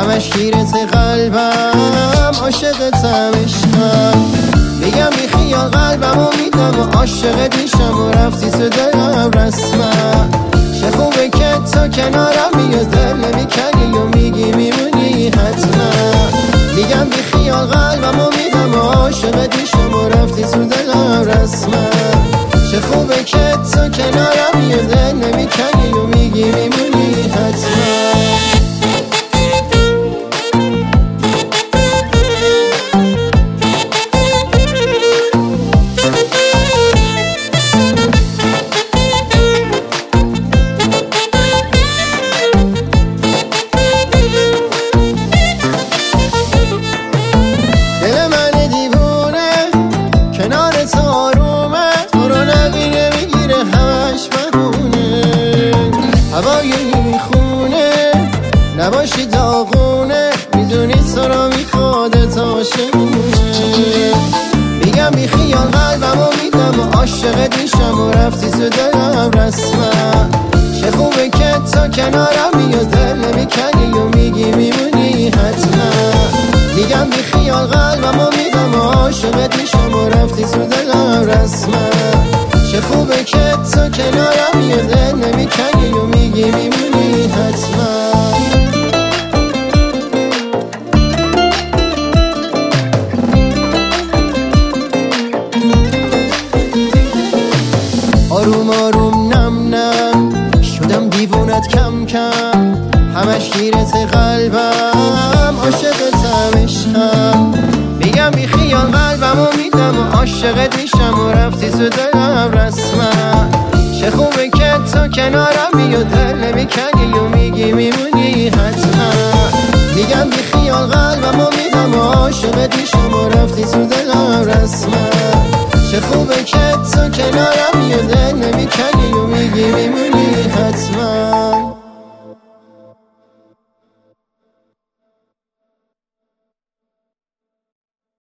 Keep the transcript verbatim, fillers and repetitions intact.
همش گیرت قلبم عاشقتم عشقم. میگم بی خیال قلبم و میدم و عاشقت میشم و رفتی تو دلم رسما. چه خوبه که تو کنارم میاد دل نمیکنی و میگی میمونی حتما. میگم بی خیال قلبم و میدم و عاشقت میشم و رفتی تو دلم رسما. چه خوبه که تو کنارم میاد دل نمیکنی و میگی میمونی حتما. هوای میخونه نباشی داغونه، میدونی تو را میخواد تا شمونه. میگم بی خیال قلبم و میدم و عاشقت میشم و رفتی تو دلم رسما. چه خوبه که تو کنارم میاد دل نمیکنی و میگی میمونی حتما. میگم بی خیال قلبم و میدم و عاشقت میشم و رفتی تو دلم رسما. چه خوبه که تو کنارم میاد دل نمیکنی و میگی میمونی حتما. آروم آروم نم نم شدم دیوونت کم کم، همش گیرت قلبم عاشقتم عشقم. میگم بی خیال قلبم و میدم و عاشقت میشم و رفتی تو دلم رسما. چه خوبه که تو کنارم میاد دل نمیکنی و میگی میمونی حتما. میگم بی خیال قلبم و میدم و عاشقت میشم و رفتی تو دلم رسما. چه خوبه که تو کنارم میاد دل نمیکنی و میگی میمونی